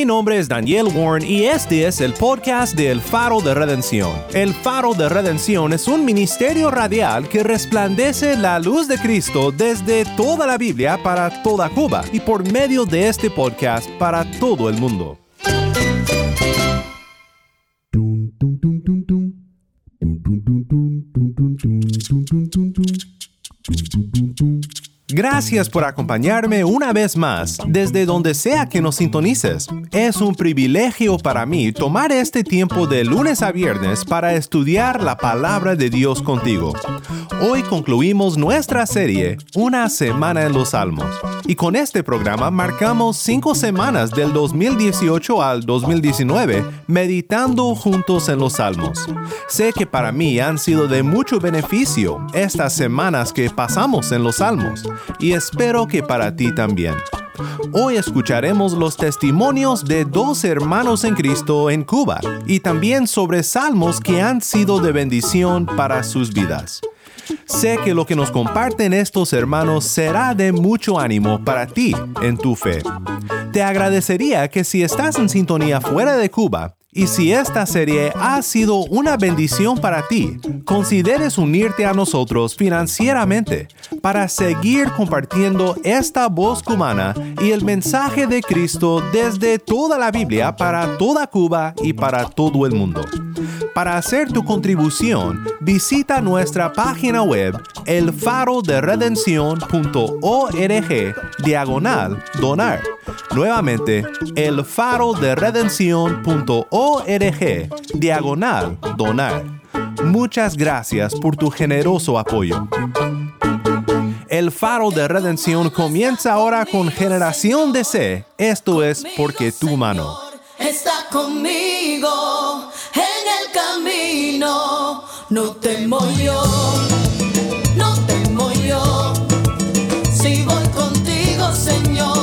Mi nombre es Daniel Warren y este es el podcast de El Faro de Redención. El Faro de Redención es un ministerio radial que resplandece la luz de Cristo desde toda la Biblia para toda Cuba y por medio de este podcast para todo el mundo. Gracias por acompañarme una vez más, desde donde sea que nos sintonices. Es un privilegio para mí tomar este tiempo de lunes a viernes para estudiar la palabra de Dios contigo. Hoy concluimos nuestra serie, Una Semana en los Salmos. Y con este programa marcamos 5 semanas del 2018 al 2019, meditando juntos en los Salmos. Sé que para mí han sido de mucho beneficio estas semanas que pasamos en los Salmos, y espero que para ti también. Hoy escucharemos los testimonios de 2 hermanos en Cristo en Cuba, y también sobre salmos que han sido de bendición para sus vidas. Sé que lo que nos comparten estos hermanos será de mucho ánimo para ti en tu fe. Te agradecería que si estás en sintonía fuera de Cuba, y si esta serie ha sido una bendición para ti, consideres unirte a nosotros financieramente para seguir compartiendo esta voz cubana y el mensaje de Cristo desde toda la Biblia para toda Cuba y para todo el mundo. Para hacer tu contribución, visita nuestra página web elfaroderedencion.org/donar. Nuevamente, elfaroderedencion.org/donar. Muchas gracias por tu generoso apoyo. El Faro de Redención comienza ahora con Generación de C. Esto es Porque tu mano está conmigo en el camino. No temo yo, no temo yo, si voy contigo, Señor.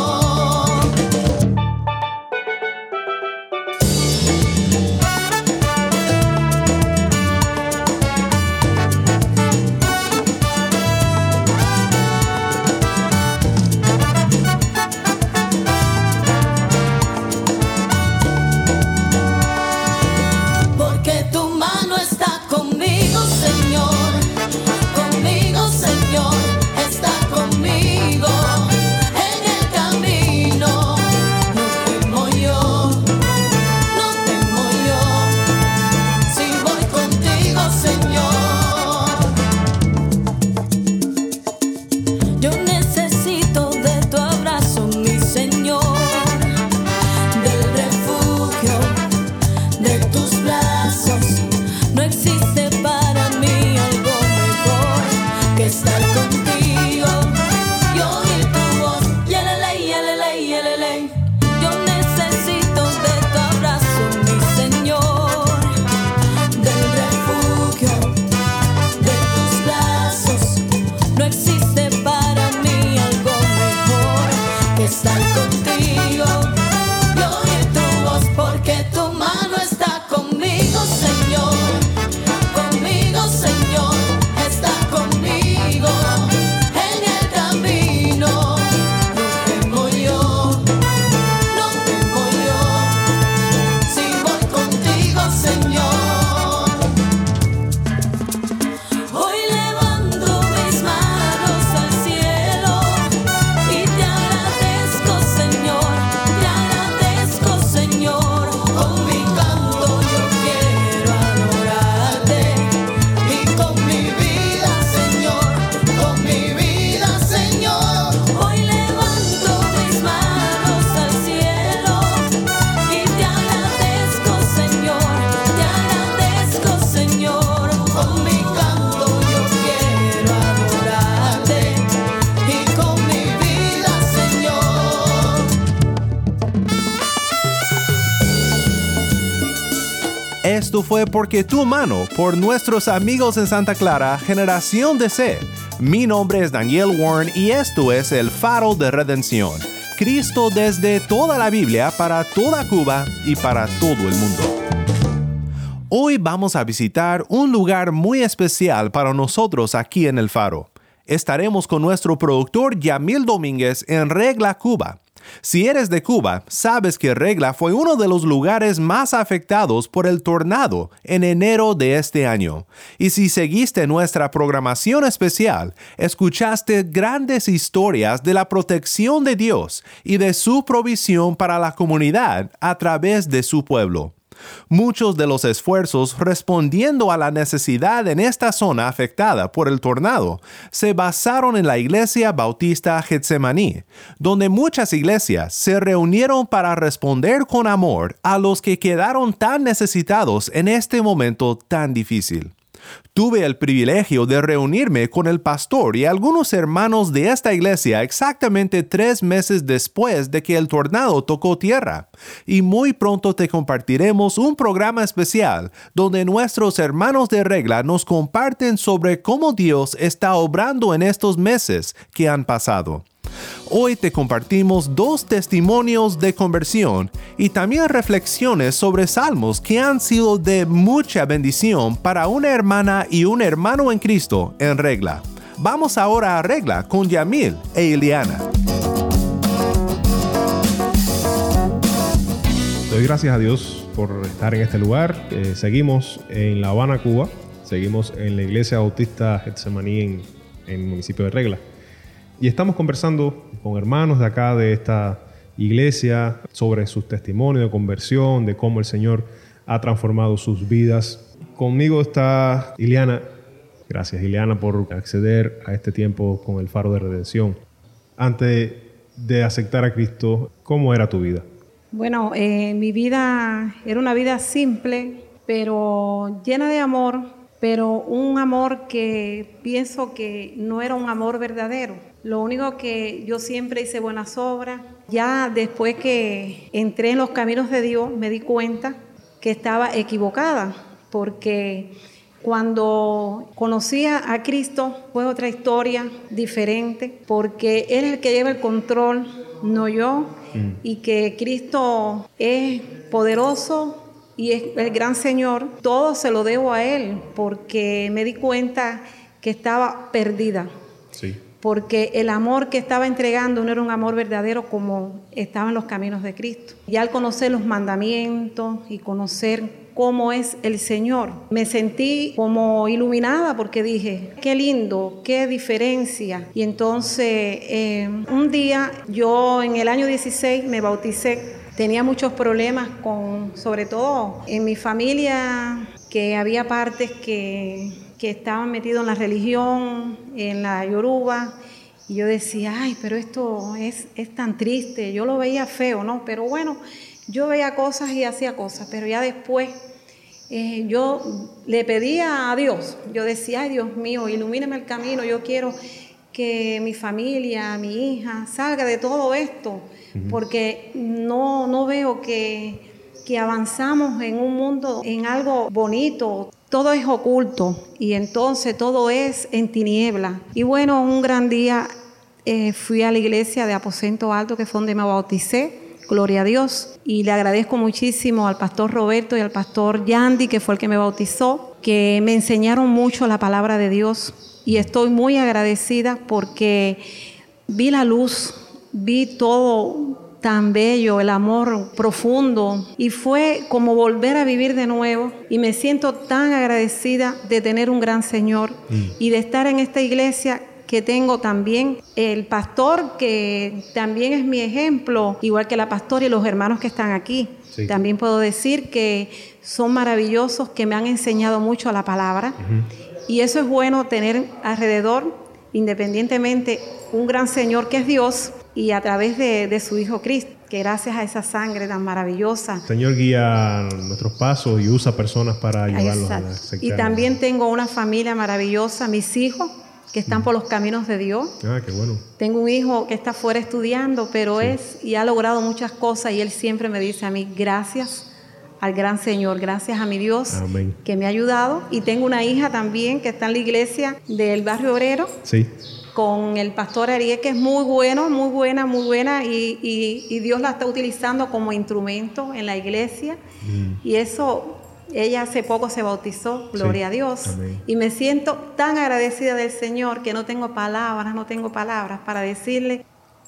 Esto fue Porque tu mano, por nuestros amigos en Santa Clara, Generación de C. Mi nombre es Daniel Warren y esto es El Faro de Redención. Cristo desde toda la Biblia para toda Cuba y para todo el mundo. Hoy vamos a visitar un lugar muy especial para nosotros aquí en El Faro. Estaremos con nuestro productor Yamil Domínguez en Regla, Cuba. Si eres de Cuba, sabes que Regla fue uno de los lugares más afectados por el tornado en enero de este año. Y si seguiste nuestra programación especial, escuchaste grandes historias de la protección de Dios y de su provisión para la comunidad a través de su pueblo. Muchos de los esfuerzos respondiendo a la necesidad en esta zona afectada por el tornado se basaron en la Iglesia Bautista Getsemaní, donde muchas iglesias se reunieron para responder con amor a los que quedaron tan necesitados en este momento tan difícil. Tuve el privilegio de reunirme con el pastor y algunos hermanos de esta iglesia exactamente 3 meses después de que el tornado tocó tierra, y muy pronto te compartiremos un programa especial donde nuestros hermanos de Regla nos comparten sobre cómo Dios está obrando en estos meses que han pasado. Hoy te compartimos 2 testimonios de conversión y también reflexiones sobre salmos que han sido de mucha bendición para una hermana y un hermano en Cristo en Regla. Vamos ahora a Regla con Yamil e Ileana. Doy gracias a Dios por estar en este lugar. Seguimos en La Habana, Cuba. Seguimos en la Iglesia Bautista Getsemaní en el municipio de Regla. Y estamos conversando con hermanos de acá, de esta iglesia, sobre sus testimonios de conversión, de cómo el Señor ha transformado sus vidas. Conmigo está Ileana. Gracias, Ileana, por acceder a este tiempo con el Faro de Redención. Antes de aceptar a Cristo, ¿cómo era tu vida? Bueno, mi vida era una vida simple, pero llena de amor, pero un amor que pienso que no era un amor verdadero. Lo único que yo siempre hice buenas obras. Ya después que entré en los caminos de Dios, me di cuenta que estaba equivocada, porque cuando conocí a Cristo fue otra historia diferente, porque Él es el que lleva el control, no yo, y que Cristo es poderoso y es el gran Señor. Todo se lo debo a Él, porque me di cuenta que estaba perdida. Sí. Porque el amor que estaba entregando no era un amor verdadero como estaba en los caminos de Cristo. Y al conocer los mandamientos y conocer cómo es el Señor, me sentí como iluminada, porque dije, qué lindo, qué diferencia. Y entonces un día, yo en el año 16 me bauticé. Tenía muchos problemas sobre todo en mi familia, que había partes que estaban metidos en la religión, en la yoruba, y yo decía, ay, pero esto es tan triste. Yo lo veía feo, ¿no? Pero bueno, yo veía cosas y hacía cosas, pero ya después yo le pedía a Dios, yo decía, ay, Dios mío, ilumíname el camino, yo quiero que mi familia, mi hija, salga de todo esto, porque no veo que avanzamos en un mundo, en algo bonito. Todo es oculto y entonces todo es en tiniebla. Y bueno, un gran día fui a la iglesia de Aposento Alto, que fue donde me bauticé, gloria a Dios. Y le agradezco muchísimo al pastor Roberto y al pastor Yandy, que fue el que me bautizó, que me enseñaron mucho la palabra de Dios. Y estoy muy agradecida porque vi la luz, vi todo tan bello, el amor profundo, y fue como volver a vivir de nuevo, y me siento tan agradecida de tener un gran Señor y de estar en esta iglesia que tengo también el pastor, que también es mi ejemplo, igual que la pastora y los hermanos que están aquí. Sí. También puedo decir que son maravillosos, que me han enseñado mucho la palabra, y eso es bueno tener alrededor, independientemente, un gran Señor que es Dios, y a través de su Hijo Cristo, que gracias a esa sangre tan maravillosa. El Señor guía nuestros pasos y usa personas para ayudarlos a aceptar. Y también tengo una familia maravillosa, mis hijos, que están por los caminos de Dios. Ah, qué bueno. Tengo un hijo que está fuera estudiando, pero y ha logrado muchas cosas, y él siempre me dice a mí, gracias al gran Señor, gracias a mi Dios. Amén. Que me ha ayudado. Y tengo una hija también que está en la iglesia del Barrio Obrero. Sí. Con el pastor Ariel, que es muy bueno, muy buena, y Dios la está utilizando como instrumento en la iglesia. Y eso, ella hace poco se bautizó, gloria a Dios. Amén. Y me siento tan agradecida del Señor que no tengo palabras para decirle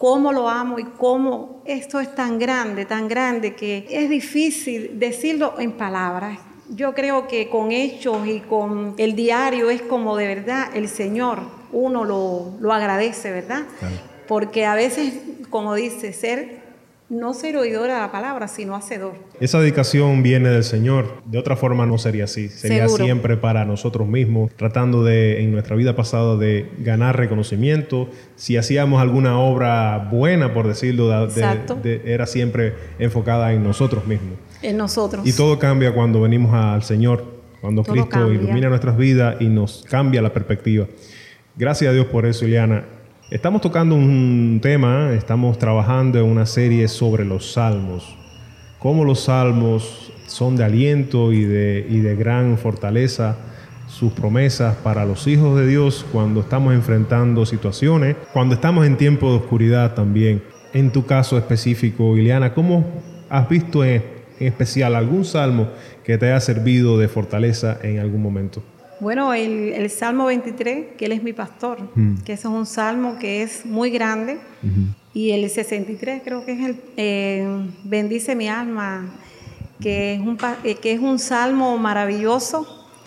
cómo lo amo y cómo esto es tan grande que es difícil decirlo en palabras. Yo creo que con hechos y con el diario es como de verdad el Señor, uno lo agradece, ¿verdad? Claro. Porque a veces, como dice, no ser oidor a la palabra, sino hacedor. Esa dedicación viene del Señor. De otra forma no sería así. Sería Seguro. siempre para nosotros mismos, tratando de, en nuestra vida pasada, de ganar reconocimiento. Si hacíamos alguna obra buena, por decirlo, Exacto. era siempre enfocada en nosotros mismos. En nosotros. Y todo cambia cuando venimos al Señor, cuando Todo Cristo cambia. ilumina nuestras vidas y nos cambia la perspectiva. Gracias a Dios por eso, Ileana. Estamos tocando un tema, estamos trabajando en una serie sobre los salmos. Cómo los salmos son de aliento y de gran fortaleza, sus promesas para los hijos de Dios cuando estamos enfrentando situaciones, cuando estamos en tiempo de oscuridad también. En tu caso específico, Ileana, ¿cómo has visto en especial algún salmo que te haya servido de fortaleza en algún momento? Bueno, el Salmo 23, que Él es mi pastor, que ese es un salmo que es muy grande. Y el 63 creo que es el bendice mi alma, que es un salmo maravilloso.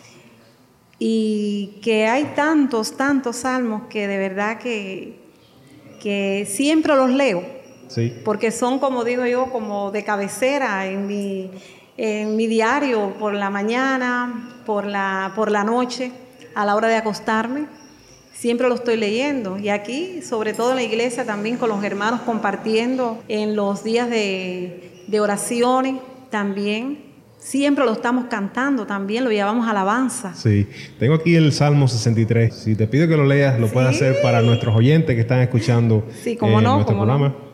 Y que hay tantos salmos que de verdad que siempre los leo. Sí. Porque son, como digo yo, como de cabecera en mi diario, por la mañana, por la noche, a la hora de acostarme. Siempre lo estoy leyendo. Y aquí, sobre todo en la iglesia, también con los hermanos compartiendo en los días de oraciones también. Siempre lo estamos cantando también, lo llevamos a alabanza. Sí, tengo aquí el Salmo 63. Si te pido que lo leas, lo puedes hacer para nuestros oyentes que están escuchando nuestro programa. No.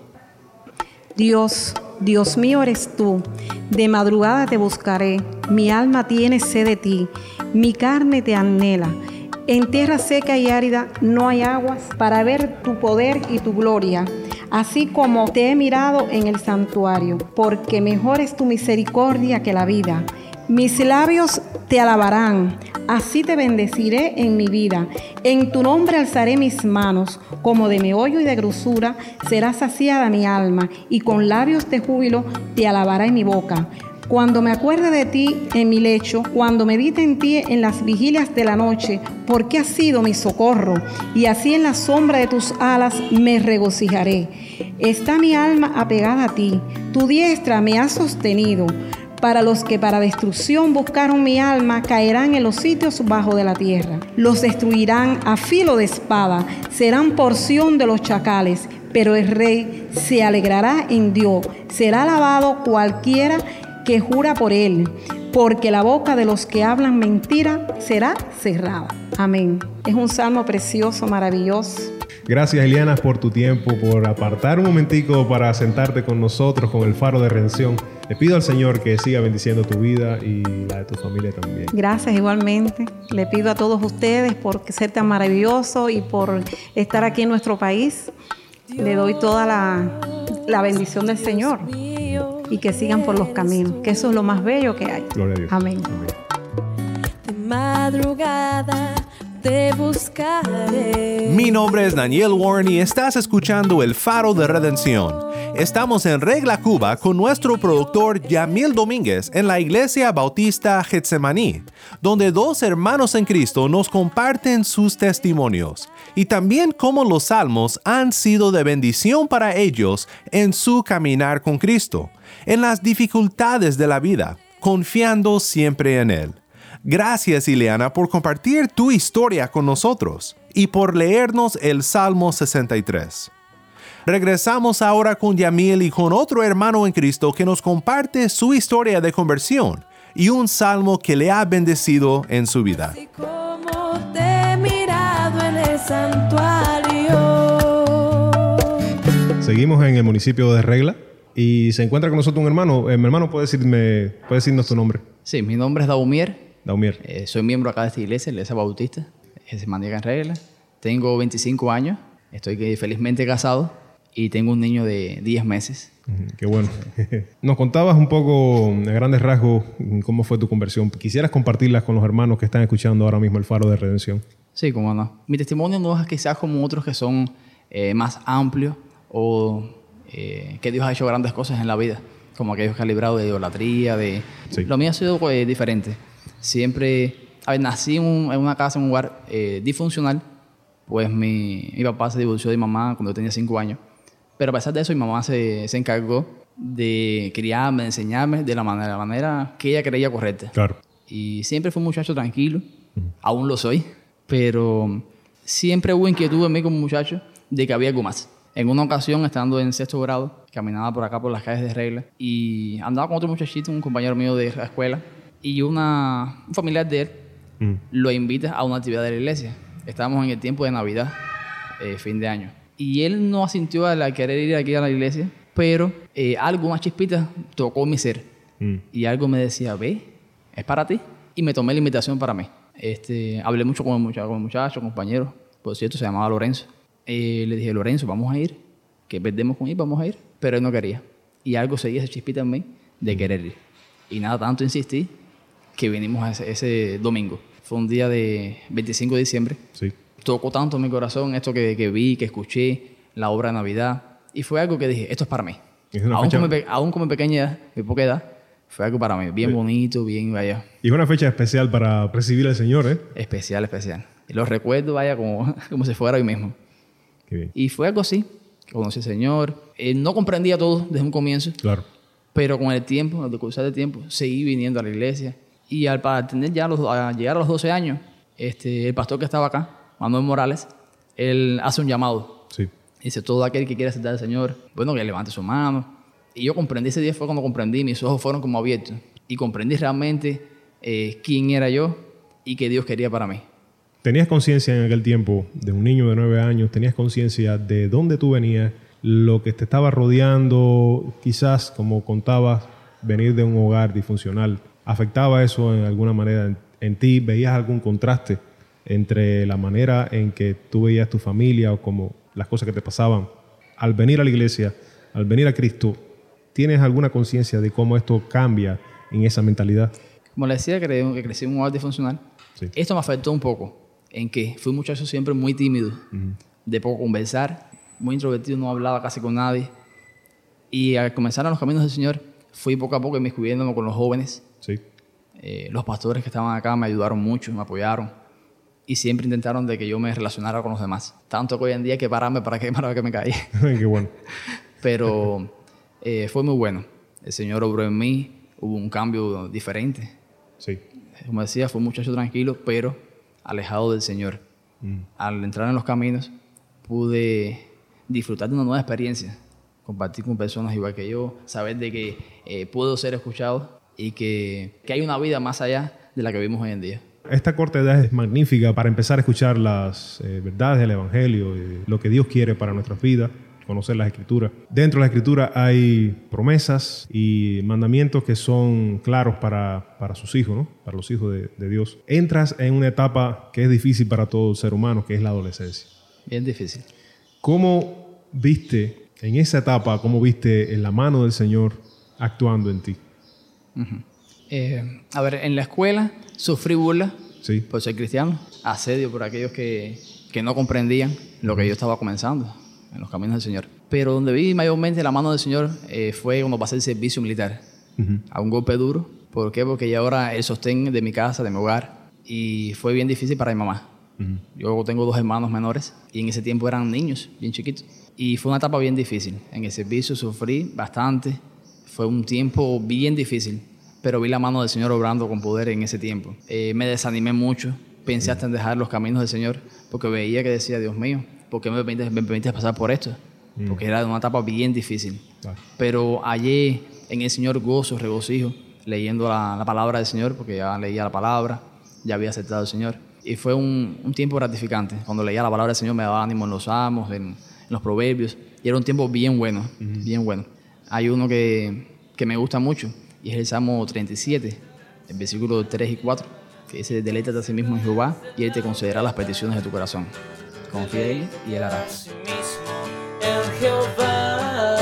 Dios mío eres tú, de madrugada te buscaré, mi alma tiene sed de ti, mi carne te anhela. En tierra seca y árida no hay aguas para ver tu poder y tu gloria, así como te he mirado en el santuario, porque mejor es tu misericordia que la vida. Mis labios te alabarán, así te bendeciré en mi vida. En tu nombre alzaré mis manos, como de meollo y de grosura será saciada mi alma, y con labios de júbilo te alabará en mi boca. Cuando me acuerde de ti en mi lecho, cuando medite en ti en las vigilias de la noche, porque has sido mi socorro, y así en la sombra de tus alas me regocijaré. Está mi alma apegada a ti, tu diestra me ha sostenido. Para los que para destrucción buscaron mi alma, caerán en los sitios bajo de la tierra. Los destruirán a filo de espada, serán porción de los chacales. Pero el rey se alegrará en Dios, será alabado cualquiera que jura por él, porque la boca de los que hablan mentira será cerrada. Amén. Es un salmo precioso, maravilloso. Gracias, Ileana, por tu tiempo, por apartar un momentico para sentarte con nosotros con el Faro de Redención. Le pido al Señor que siga bendiciendo tu vida y la de tu familia también. Gracias, igualmente. Le pido a todos ustedes por ser tan maravilloso y por estar aquí en nuestro país. Le doy toda la bendición del Señor y que sigan por los caminos, que eso es lo más bello que hay. Gloria a Dios. Amén. De madrugada te buscaré. Mi nombre es Daniel Warren y estás escuchando El Faro de Redención. Estamos en Regla, Cuba, con nuestro productor Yamil Domínguez en la Iglesia Bautista Getsemaní, donde dos hermanos en Cristo nos comparten sus testimonios y también cómo los salmos han sido de bendición para ellos en su caminar con Cristo, en las dificultades de la vida, confiando siempre en Él. Gracias, Ileana, por compartir tu historia con nosotros y por leernos el Salmo 63. Regresamos ahora con Yamil y con otro hermano en Cristo que nos comparte su historia de conversión y un salmo que le ha bendecido en su vida. Así como te he mirado en el santuario. Seguimos en el municipio de Regla y se encuentra con nosotros un hermano. Mi hermano, ¿puede decirnos tu nombre? Sí, mi nombre es Daumier. Daumier. Soy miembro acá de esta iglesia, Iglesia Bautista, Getsemaní en Regla. Tengo 25 años, estoy felizmente casado y tengo un niño de 10 meses. Qué bueno. Nos contabas un poco, a grandes rasgos, cómo fue tu conversión. ¿Quisieras compartirlas con los hermanos que están escuchando ahora mismo el Faro de Redención? Sí, cómo no. Mi testimonio no es quizás como otros que son más amplios o que Dios ha hecho grandes cosas en la vida, como aquellos que ha librado de idolatría, de... Sí. Lo mío ha sido diferente. Siempre, nací en una casa, en un hogar disfuncional, pues mi papá se divorció de mi mamá cuando yo tenía 5 años, pero a pesar de eso mi mamá se encargó de criarme, de enseñarme de la manera que ella creía correcta. Claro. Y siempre fui un muchacho tranquilo, aún lo soy, pero siempre hubo inquietud en mí como muchacho de que había algo más. En una ocasión, estando en 6º grado, caminaba por acá por las calles de Regla y andaba con otro muchachito, un compañero mío de la escuela, y un familiar de él lo invita a una actividad de la iglesia. Estábamos en el tiempo de Navidad, fin de año. Y él no asintió a querer ir aquí a la iglesia, pero algo, una chispita, tocó mi ser. Y algo me decía, ve, es para ti. Y me tomé la invitación para mí. Hablé mucho con el muchacho, compañero. Por cierto, se llamaba Lorenzo. Le dije, Lorenzo, vamos a ir. Que perdemos con ir, vamos a ir. Pero él no quería. Y algo seguía esa chispita en mí de querer ir. Y nada, tanto insistí que vinimos ese domingo. Fue un día de 25 de diciembre. Sí. Tocó tanto en mi corazón esto que vi, que escuché, la obra de Navidad. Y fue algo que dije, esto es para mí. Es una Aún con mi pequeña edad, mi poca edad, fue algo para mí. Bien bonito, bien, vaya. Y es una fecha especial para recibir al Señor, ¿eh? Especial. Y los recuerdo, vaya, como si fuera hoy mismo. Qué bien. Y fue algo así. Conocí al Señor. No comprendía todo desde un comienzo. Claro. Pero con el tiempo, al cruzar el tiempo, seguí viniendo a la iglesia. Y al llegar a los 12 años, el pastor que estaba acá, Manuel Morales, él hace un llamado. Sí. Dice, todo aquel que quiera aceptar al Señor, bueno, que levante su mano. Y yo comprendí, ese día fue cuando comprendí, mis ojos fueron como abiertos. Y comprendí realmente quién era yo y qué Dios quería para mí. ¿Tenías conciencia en aquel tiempo de un niño de 9 años? ¿Tenías conciencia de dónde tú venías? Lo que te estaba rodeando, quizás, como contabas, venir de un hogar disfuncional. ¿Afectaba eso en alguna manera en ti? ¿Veías algún contraste entre la manera en que tú veías tu familia o como las cosas que te pasaban? Al venir a la iglesia, al venir a Cristo, ¿tienes alguna conciencia de cómo esto cambia en esa mentalidad? Como le decía, que crecí en un hogar disfuncional. Sí. Esto me afectó un poco, en que fui un muchacho siempre muy tímido, de poco conversar, muy introvertido, no hablaba casi con nadie. Y al comenzar en los caminos del Señor, fui poco a poco inmiscuyéndome con los jóvenes. Sí. Los pastores que estaban acá me ayudaron mucho, me apoyaron. Y siempre intentaron de que yo me relacionara con los demás. Tanto que hoy en día hay que pararme para que me caí. Qué bueno. Pero fue muy bueno. El Señor obró en mí, hubo un cambio diferente. Sí. Como decía, fue un muchacho tranquilo, pero alejado del Señor. Al entrar en los caminos, pude disfrutar de una nueva experiencia. Compartir con personas igual que yo, saber de que puedo ser escuchado y que hay una vida más allá de la que vivimos hoy en día. Esta corta edad es magnífica para empezar a escuchar las verdades del Evangelio, lo que Dios quiere para nuestras vidas, conocer las Escrituras. Dentro de las Escrituras hay promesas y mandamientos que son claros para sus hijos, ¿no? Para los hijos de Dios. Entras en una etapa que es difícil para todo ser humano, que es la adolescencia. Bien difícil. ¿Cómo viste en esa etapa, cómo viste en la mano del Señor actuando en ti? A ver, en la escuela sufrí burla por ser cristiano, asedio por aquellos que no comprendían lo que yo estaba comenzando en los caminos del Señor. Pero donde vi mayormente la mano del Señor fue cuando pasé el servicio militar. A un golpe duro. ¿Por qué? Porque ya ahora el sostén de mi casa, de mi hogar, y fue bien difícil para mi mamá. Yo tengo 2 hermanos menores y en ese tiempo eran niños, bien chiquitos. Y fue una etapa bien difícil. En el servicio sufrí bastante. Fue un tiempo bien difícil, pero vi la mano del Señor obrando con poder en ese tiempo. Me desanimé mucho, pensé hasta en dejar los caminos del Señor, porque veía que decía, Dios mío, ¿por qué me permites pasar por esto? Porque era una etapa bien difícil. Pero hallé en el Señor gozo, regocijo, leyendo la palabra del Señor, porque ya leía la palabra, ya había aceptado al Señor. Y fue un tiempo gratificante. Cuando leía la palabra del Señor me daba ánimo en los salmos, en los proverbios, y era un tiempo bien bueno, bien bueno. Hay uno que me gusta mucho, y es el Salmo 37, el versículo 3 y 4, que dice, deleítate a sí mismo en Jehová, y Él te concederá las peticiones de tu corazón. Confía en Él, y Él hará. En Jehová,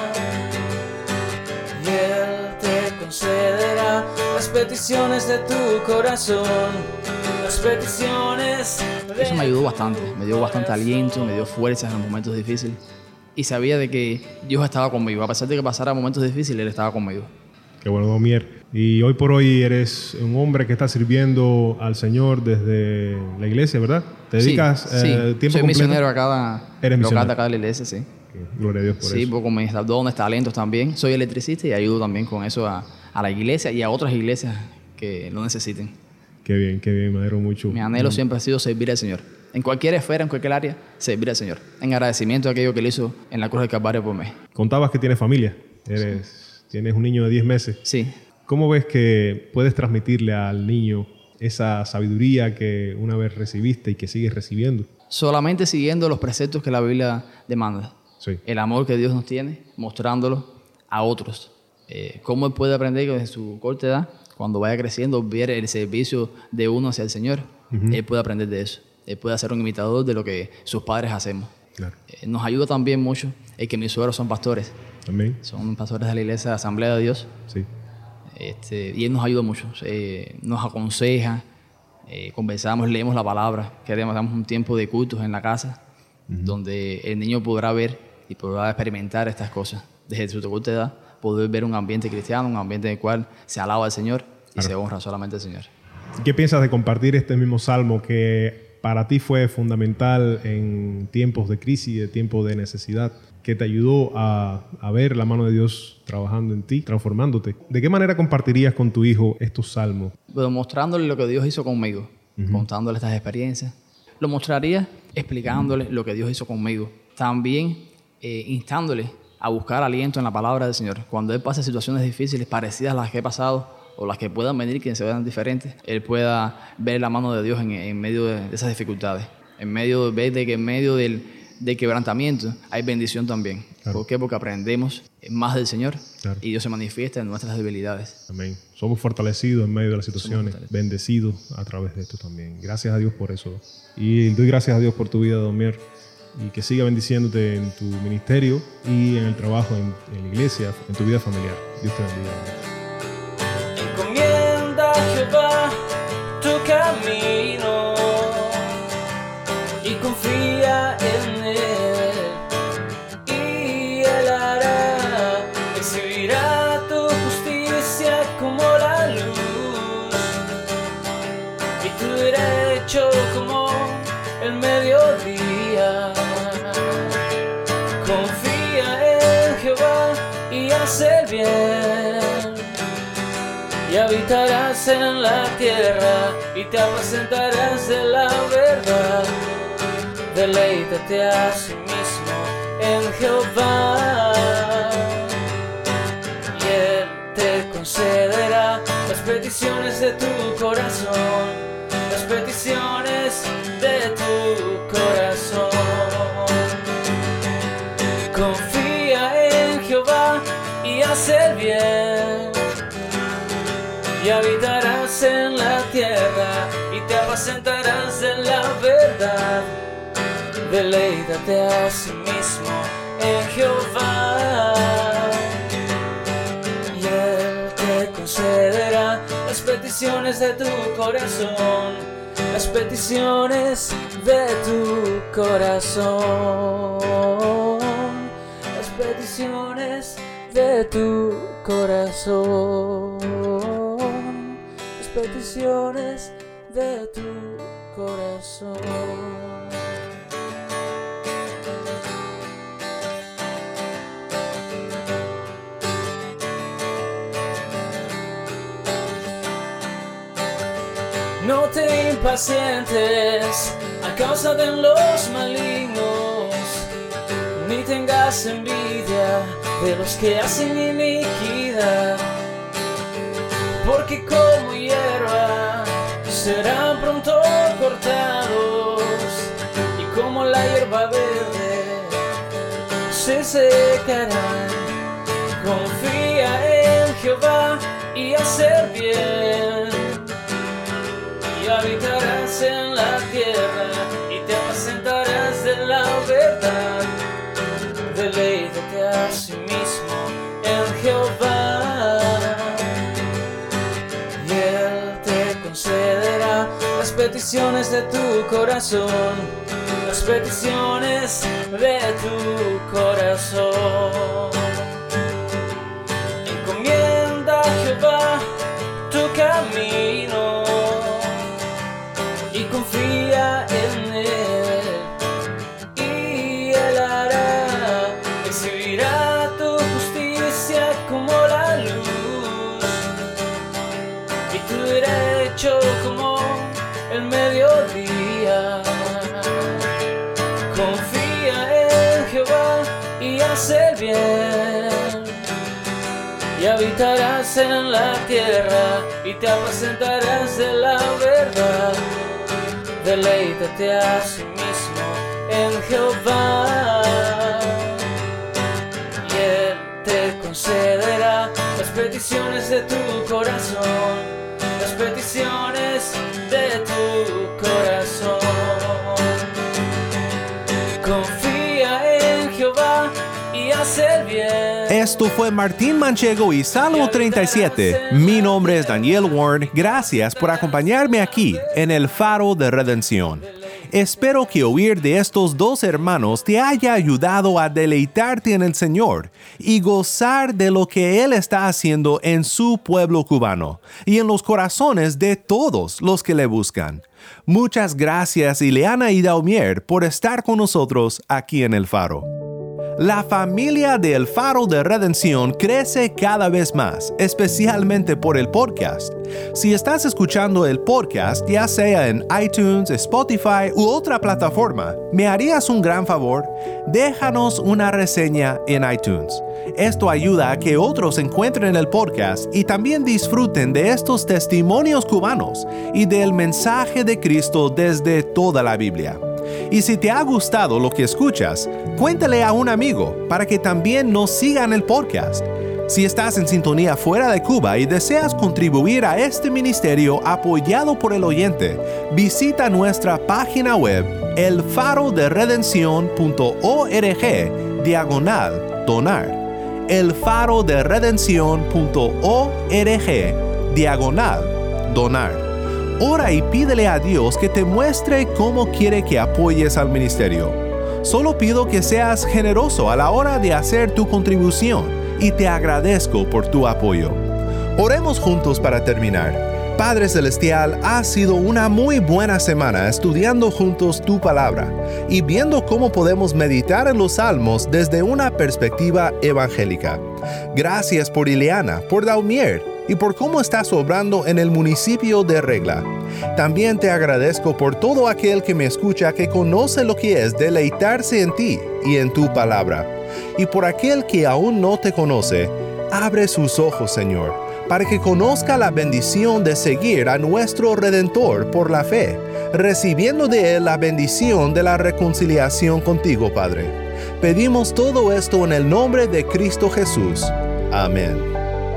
y Él te concederá las peticiones de tu corazón, las peticiones de... Eso me ayudó bastante, me dio bastante aliento, me dio fuerzas en los momentos difíciles. y sabía de que Dios estaba conmigo. A pesar de que pasara momentos difíciles, Él estaba conmigo. Qué bueno, Domier. Y hoy por hoy eres un hombre que está sirviendo al Señor desde la iglesia, ¿verdad? ¿Te dedicas tiempo completo? Soy misionero a cada local de acá de la iglesia, sí. Gloria a Dios por eso. Sí, pues con mis dones, talentos también. Soy electricista y ayudo también con eso a la iglesia y a otras iglesias que lo necesiten. Qué bien, me alegro mucho. Mi anhelo siempre ha sido servir al Señor. En cualquier esfera, en cualquier área, servir al Señor. En agradecimiento a aquello que Él hizo en la cruz del Calvario por mí. Contabas que tienes familia. Tienes un niño de 10 meses. Sí. ¿Cómo ves que puedes transmitirle al niño esa sabiduría que una vez recibiste y que sigues recibiendo? Solamente siguiendo los preceptos que la Biblia demanda. Sí. El amor que Dios nos tiene, mostrándolo a otros. ¿Cómo él puede aprender que desde su corta edad, cuando vaya creciendo, ver el servicio de uno hacia el Señor? Él puede aprender de eso. Él puede ser un imitador de lo que sus padres hacemos. Claro. Nos ayuda también mucho el que mis suegros son pastores. Amén. Son pastores de la iglesia de Asamblea de Dios. Sí. Y Él nos ayuda mucho. Nos aconseja, conversamos, leemos la palabra. Damos un tiempo de cultos en la casa, donde el niño podrá ver y podrá experimentar estas cosas. Desde su corta edad, poder ver un ambiente cristiano, un ambiente en el cual se alaba al Señor y se honra solamente al Señor. ¿Qué piensas de compartir este mismo salmo que para ti fue fundamental en tiempos de crisis, de tiempos de necesidad, que te ayudó a ver la mano de Dios trabajando en ti, transformándote? ¿De qué manera compartirías con tu hijo estos salmos? Bueno, mostrándole lo que Dios hizo conmigo, contándole estas experiencias. Lo mostraría explicándole lo que Dios hizo conmigo. También instándole a buscar aliento en la palabra del Señor. Cuando Él pase situaciones difíciles parecidas a las que he pasado o las que puedan venir, que se vean diferentes, Él pueda ver la mano de Dios en medio de esas dificultades. Ver de que en medio del quebrantamiento hay bendición también. Claro. ¿Por qué? Porque aprendemos más del Señor, claro, y Dios se manifiesta en nuestras debilidades. Amén. Somos fortalecidos en medio de las situaciones, bendecidos a través de esto también. Gracias a Dios por eso. Y doy gracias a Dios por tu vida, Domier, y que siga bendiciéndote en tu ministerio y en el trabajo en la iglesia, en tu vida familiar. Dios te bendiga. Encomienda a Jehová tu camino y confía en Él, y Él hará, exhibirá tu justicia como la luz y tu derecho como el mediodía. Confía en Jehová y haz el bien, y habitarás en la tierra y te apacentarás de la verdad. Deleítate a sí mismo en Jehová, y Él te concederá las peticiones de tu corazón, las peticiones de tu corazón. Confía en Jehová y haz el bien, y habitarás en la tierra y te apacentarás de la verdad. Deleítate a sí mismo en Jehová, y Él te concederá las peticiones de tu corazón, las peticiones de tu corazón, las peticiones de tu corazón, las peticiones de tu corazón. No te impacientes a causa de los malignos, ni tengas envidia de los que hacen iniquidad, porque como hierba serán pronto cortados, y como la hierba verde se secarán. Confía en Jehová y haz el bien, y habitarás en la tierra y te apacentarás de la verdad. Deleítate a sí mismo en Jehová, y Él te concederá las peticiones peticiones de tu corazón, las peticiones de tu corazón. Encomienda a Jehová tu camino y confía en Él, y Él hará. Exhibirá tu justicia como la luz y tu derecho como el mediodía. Confía en Jehová y haz el bien, y habitarás en la tierra y te apacentarás de la verdad. Deleítate a sí mismo en Jehová, y Él te concederá las peticiones de tu corazón, las peticiones de tu corazón. Confía en Jehová y haz el bien. Esto fue Martín Manchego y Salmo 37. Mi nombre es Daniel Warren. Gracias por acompañarme aquí en el Faro de Redención. Espero que oír de estos dos hermanos te haya ayudado a deleitarte en el Señor y gozar de lo que Él está haciendo en su pueblo cubano y en los corazones de todos los que le buscan. Muchas gracias, Ileana y Daumier, por estar con nosotros aquí en el Faro. La familia de El Faro de Redención crece cada vez más, especialmente por el podcast. Si estás escuchando el podcast, ya sea en iTunes, Spotify u otra plataforma, ¿me harías un gran favor? Déjanos una reseña en iTunes. Esto ayuda a que otros encuentren el podcast y también disfruten de estos testimonios cubanos y del mensaje de Cristo desde toda la Biblia. Y si te ha gustado lo que escuchas, cuéntale a un amigo para que también nos siga en el podcast. Si estás en sintonía fuera de Cuba y deseas contribuir a este ministerio apoyado por el oyente, visita nuestra página web elfaroderedencion.org/donar. elfaroderedencion.org/donar. Ora y pídele a Dios que te muestre cómo quiere que apoyes al ministerio. Solo pido que seas generoso a la hora de hacer tu contribución y te agradezco por tu apoyo. Oremos juntos para terminar. Padre Celestial, ha sido una muy buena semana estudiando juntos tu palabra y viendo cómo podemos meditar en los salmos desde una perspectiva evangélica. Gracias por Ileana, por Daumier y por cómo estás obrando en el municipio de Regla. También te agradezco por todo aquel que me escucha que conoce lo que es deleitarse en ti y en tu palabra. Y por aquel que aún no te conoce, abre sus ojos, Señor, para que conozca la bendición de seguir a nuestro Redentor por la fe, recibiendo de Él la bendición de la reconciliación contigo, Padre. Pedimos todo esto en el nombre de Cristo Jesús. Amén.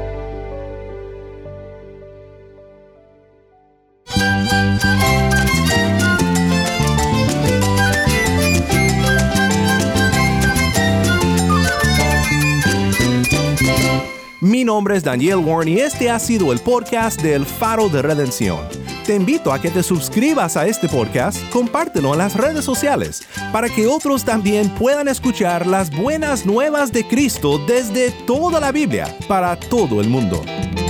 Mi nombre es Daniel Warren y este ha sido el podcast de El Faro de Redención. Te invito a que te suscribas a este podcast, compártelo en las redes sociales, para que otros también puedan escuchar las buenas nuevas de Cristo desde toda la Biblia, para todo el mundo.